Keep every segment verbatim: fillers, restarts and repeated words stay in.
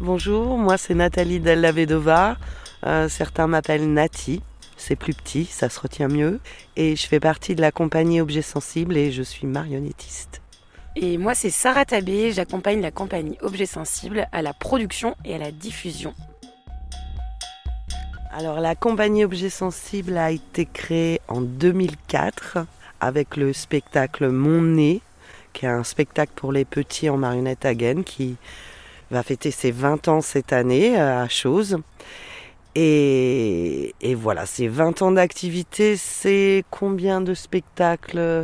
Bonjour, moi c'est Nathalie Della Vedova. Euh, certains m'appellent Nati. C'est plus petit, ça se retient mieux. Et je fais partie de la compagnie Objet Sensible et je suis marionnettiste. Et moi c'est Sarah Tabé, j'accompagne la compagnie Objet Sensible à la production et à la diffusion. Alors la compagnie Objet Sensible a été créée en deux mille quatre avec le spectacle Mon Nez, qui est un spectacle pour les petits en marionnette à gaine qui va fêter ses vingt ans cette année à Chooz. Et, et voilà, ces vingt ans d'activité, c'est combien de spectacles ?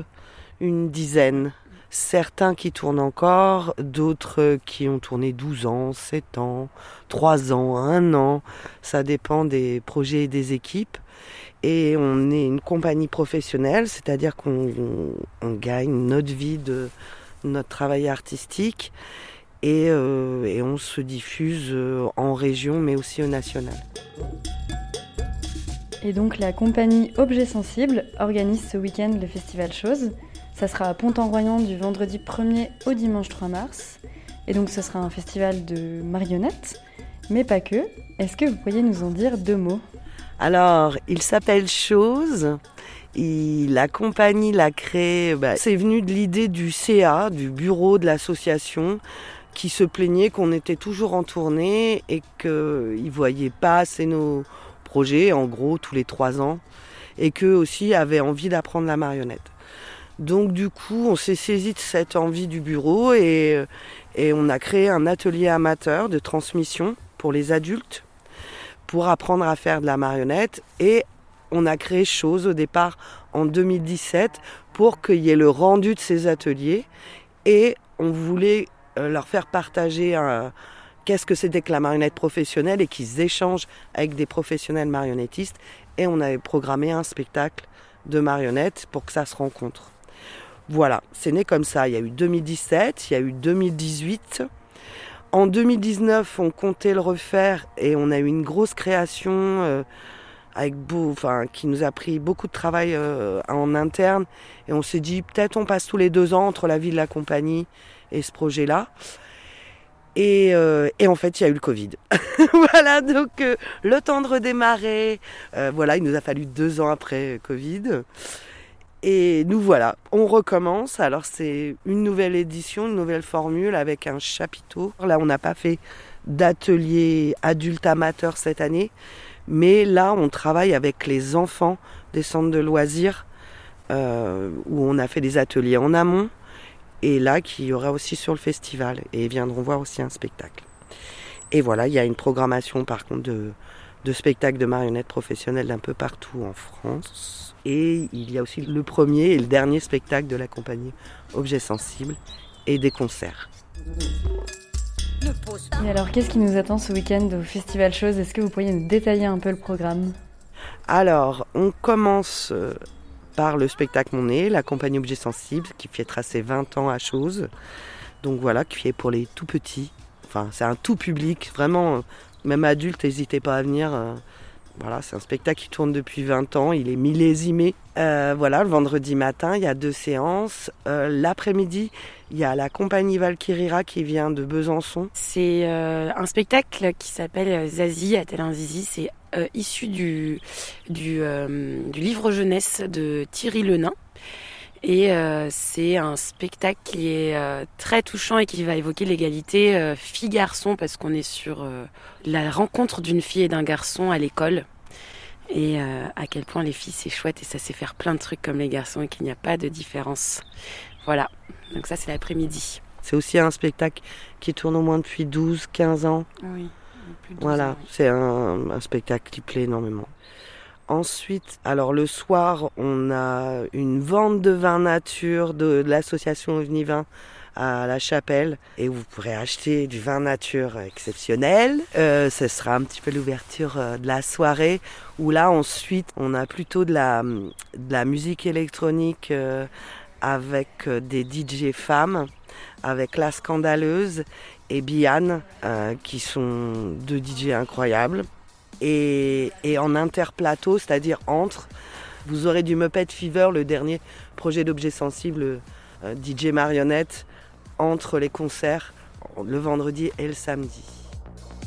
Une dizaine. Certains qui tournent encore, d'autres qui ont tourné douze ans, sept ans, trois ans, un an. Ça dépend des projets et des équipes. Et on est une compagnie professionnelle, c'est-à-dire qu'on on, on gagne notre vie de notre travail artistique. Et, euh, et on se diffuse en région mais aussi au national. Et donc la compagnie Objet Sensible organise ce week-end le festival Chooz. Ça sera à Pont-en-Royans du vendredi premier au dimanche trois mars. Et donc ce sera un festival de marionnettes, mais pas que. Est-ce que vous pourriez nous en dire deux mots ? Alors, il s'appelle Chooz. Il, la compagnie l'a créé, bah, c'est venu de l'idée du C A, du bureau de l'association, qui se plaignait qu'on était toujours en tournée et qu'ils ne voyaient pas assez nos projets, en gros tous les trois ans, et qu'eux aussi avaient envie d'apprendre la marionnette. Donc du coup, on s'est saisi de cette envie du bureau et, et on a créé un atelier amateur de transmission pour les adultes pour apprendre à faire de la marionnette. Et on a créé Chooz au départ en deux mille dix-sept pour qu'il y ait le rendu de ces ateliers et on voulait leur faire partager un, qu'est-ce que c'était que la marionnette professionnelle et qu'ils échangent avec des professionnels marionnettistes. Et on avait programmé un spectacle de marionnettes pour que ça se rencontre. Voilà, c'est né comme ça. Il y a eu deux mille dix-sept, il y a eu deux mille dix-huit. En deux mille dix-neuf, on comptait le refaire et on a eu une grosse création euh, avec beau, enfin, qui nous a pris beaucoup de travail euh, en interne. Et on s'est dit, peut-être on passe tous les deux ans entre la vie de la compagnie et ce projet-là. Et, euh, et en fait, il y a eu le Covid. Voilà, donc euh, le temps de redémarrer. Euh, voilà, il nous a fallu deux ans après Covid. Et nous voilà, on recommence. Alors c'est une nouvelle édition, une nouvelle formule avec un chapiteau. Là, on n'a pas fait d'atelier adulte amateur cette année. Mais là, on travaille avec les enfants des centres de loisirs euh, où on a fait des ateliers en amont. Et là, qu'il y aura aussi sur le festival. Et ils viendront voir aussi un spectacle. Et voilà, il y a une programmation par contre de, de spectacles de marionnettes professionnelles d'un peu partout en France. Et il y a aussi le premier et le dernier spectacle de la compagnie Objet Sensible et des concerts. Et alors, qu'est-ce qui nous attend ce week-end au Festival Chooz ? Est-ce que vous pourriez nous détailler un peu le programme ? Alors, on commence par le spectacle Mon Nez, la compagnie Objet Sensible, qui fêtera ses vingt ans à Chooz. Donc voilà, qui est pour les tout petits. Enfin, c'est un tout public, vraiment, même adultes, n'hésitez pas à venir. Voilà, c'est un spectacle qui tourne depuis vingt ans, il est millésimé. Euh, voilà, le vendredi matin, il y a deux séances. Euh, l'après-midi, il y a la compagnie Valkyrira qui vient de Besançon. C'est euh, un spectacle qui s'appelle Zazie, a-t-elle un zizi ? C'est euh, issu du, du, euh, du livre jeunesse de Thierry Lenain. Et euh, c'est un spectacle qui est euh, très touchant et qui va évoquer l'égalité euh, fille-garçon parce qu'on est sur euh, la rencontre d'une fille et d'un garçon à l'école et euh, à quel point les filles c'est chouette et ça sait faire plein de trucs comme les garçons et qu'il n'y a pas de différence. Voilà, donc ça c'est l'après-midi. C'est aussi un spectacle qui tourne au moins depuis douze à quinze ans. Oui, plus de douze voilà, ans, oui. C'est un, un spectacle qui plaît énormément. Ensuite, alors le soir, on a une vente de vin nature de, de l'association OVNI Vin à la Chapelle et vous pourrez acheter du vin nature exceptionnel. Euh, ce sera un petit peu l'ouverture de la soirée où là ensuite on a plutôt de la, de la musique électronique euh, avec des D J femmes, avec La Scandaleuse et Biane euh, qui sont deux D J incroyables. Et, et en interplateau, c'est-à-dire entre, vous aurez du Muppet Fever, le dernier projet d'Objet Sensible, euh, D J marionnette, entre les concerts le vendredi et le samedi.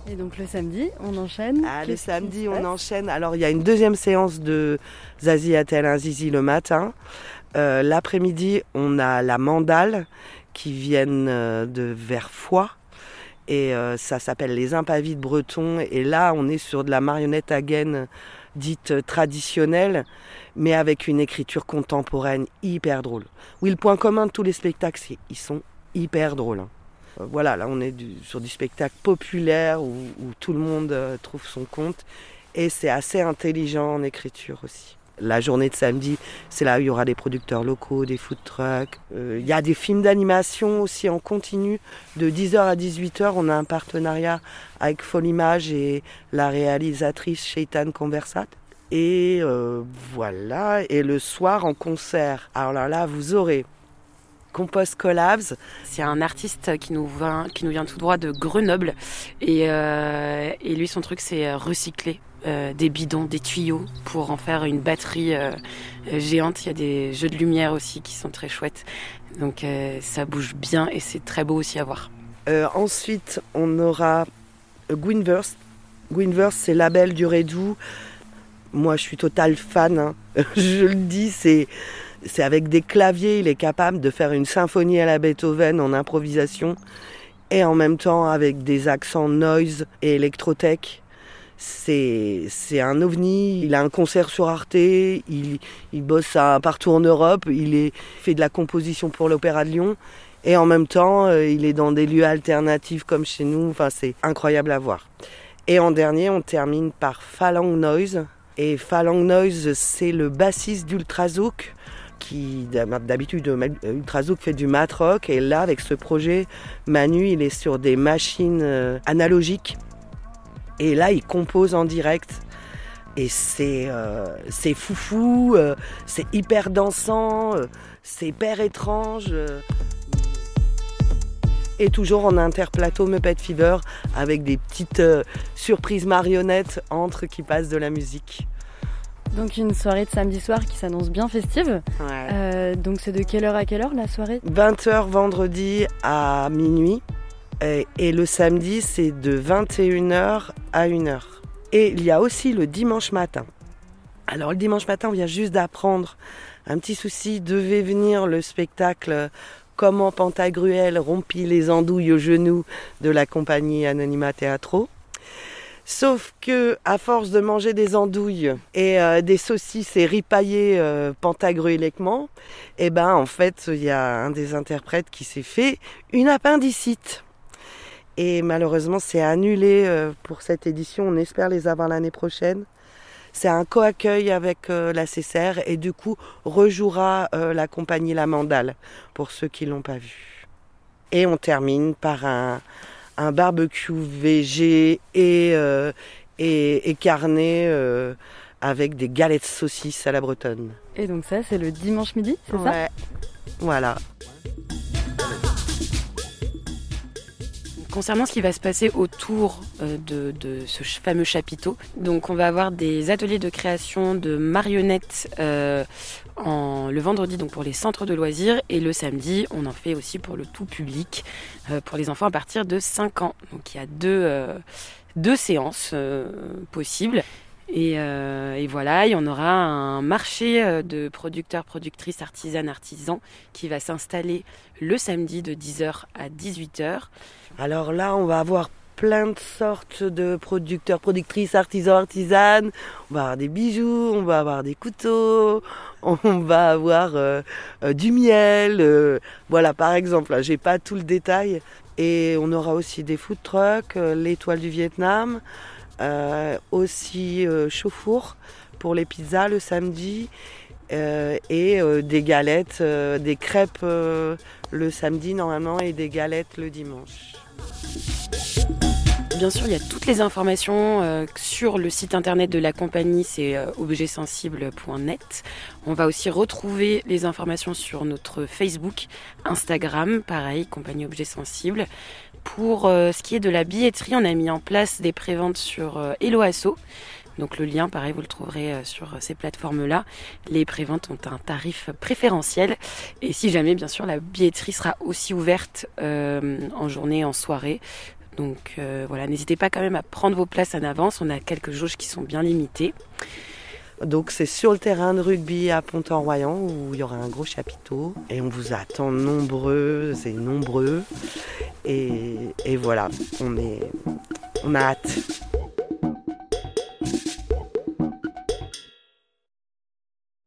Et donc le samedi, on enchaîne. Ah, le samedi, on enchaîne. Alors, il y a une deuxième séance de Zazie a-t-elle un zizi le matin. Euh, l'après-midi, on a la mandale qui viennent euh, de Verfoix. Et euh, ça s'appelle les Impavides bretons. Et là, on est sur de la marionnette à gaine dite traditionnelle, mais avec une écriture contemporaine hyper drôle. Oui, le point commun de tous les spectacles, c'est qu'ils sont hyper drôles. Hein. Voilà, là on est du, sur du spectacle populaire où, où tout le monde euh, trouve son compte et c'est assez intelligent en écriture aussi. La journée de samedi, c'est là où il y aura des producteurs locaux, des food trucks. Euh, il y a des films d'animation aussi en continu. De dix heures à dix-huit heures, on a un partenariat avec Folimage et la réalisatrice Shaitan Conversat. Et euh, voilà, et le soir en concert. Alors là, là vous aurez Compost Collabs. C'est un artiste qui nous vient, qui nous vient tout droit de Grenoble. Et, euh, et lui, son truc, c'est recycler euh, des bidons, des tuyaux pour en faire une batterie euh, géante. Il y a des jeux de lumière aussi qui sont très chouettes. Donc euh, ça bouge bien et c'est très beau aussi à voir. Euh, ensuite, on aura Gwynverse. Gwynverse, c'est label du Rédoux. Moi, je suis total fan. Hein. Je le dis, c'est... C'est avec des claviers, il est capable de faire une symphonie à la Beethoven en improvisation et en même temps avec des accents noise et électrotech. C'est, c'est un ovni, il a un concert sur Arte, il, il bosse à, partout en Europe, il est, fait de la composition pour l'Opéra de Lyon et en même temps il est dans des lieux alternatifs comme chez nous, enfin, c'est incroyable à voir. Et en dernier, on termine par Phalang Noise. Et Phalang Noise, c'est le bassiste d'Ultrazouk, qui d'habitude Ultrazouk fait du mat rock et là avec ce projet Manu il est sur des machines euh, analogiques et là il compose en direct et c'est euh, c'est foufou, euh, c'est hyper dansant, euh, c'est hyper étrange euh, et toujours en interplateau Muppet Fever avec des petites euh, surprises marionnettes entre qui passent de la musique. Donc une soirée de samedi soir qui s'annonce bien festive. Ouais. Euh, donc c'est de quelle heure à quelle heure la soirée ? vingt heures vendredi à minuit. Et, et le samedi, c'est de vingt et une heures à une heure. Et il y a aussi le dimanche matin. Alors le dimanche matin, on vient juste d'apprendre un petit souci. Devait venir le spectacle Comment Pantagruel rompit les andouilles au genou de la compagnie Anonyma Teatro. Sauf que, à force de manger des andouilles et euh, des saucisses et ripailler euh, pantagruéliquement, eh ben, en fait, il y a un des interprètes qui s'est fait une appendicite. Et malheureusement, c'est annulé euh, pour cette édition. On espère les avoir l'année prochaine. C'est un co-accueil avec euh, la C C R et du coup, rejouera euh, la compagnie La Mandale, pour ceux qui ne l'ont pas vu. Et on termine par un... un barbecue végé et, euh, et, et carné euh, avec des galettes de saucisses à la bretonne. Et donc ça, c'est le dimanche midi, c'est ouais. ça ? Voilà. Concernant ce qui va se passer autour de, de ce fameux chapiteau, donc on va avoir des ateliers de création de marionnettes euh, en, le vendredi donc pour les centres de loisirs et le samedi on en fait aussi pour le tout public, euh, pour les enfants à partir de cinq ans. Donc il y a deux, euh, deux séances euh, possibles. Et, euh, et voilà, il y en aura un marché de producteurs, productrices, artisanes, artisans qui va s'installer le samedi de dix heures à dix-huit heures. Alors là, on va avoir plein de sortes de producteurs, productrices, artisans, artisanes. On va avoir des bijoux, on va avoir des couteaux, on va avoir euh, euh, du miel. Euh, voilà, par exemple, là, j'ai pas tout le détail. Et on aura aussi des food trucks, euh, l'étoile du Vietnam. Euh, aussi euh, chauffour pour les pizzas le samedi euh, et euh, des galettes, euh, des crêpes euh, le samedi normalement et des galettes le dimanche. Bien sûr, il y a toutes les informations euh, sur le site internet de la compagnie, c'est euh, objet sensible point net. On va aussi retrouver les informations sur notre Facebook, Instagram, pareil, compagnie Objet Sensible. Pour euh, ce qui est de la billetterie, on a mis en place des préventes sur euh, Hello Asso. Donc le lien, pareil, vous le trouverez euh, sur ces plateformes-là. Les préventes ont un tarif préférentiel. Et si jamais, bien sûr, la billetterie sera aussi ouverte euh, en journée, en soirée. Donc euh, voilà, n'hésitez pas quand même à prendre vos places en avance. On a quelques jauges qui sont bien limitées. Donc c'est sur le terrain de rugby à Pont-en-Royan où il y aura un gros chapiteau. Et on vous attend nombreux et nombreux. Et, et voilà, on, est, on a hâte.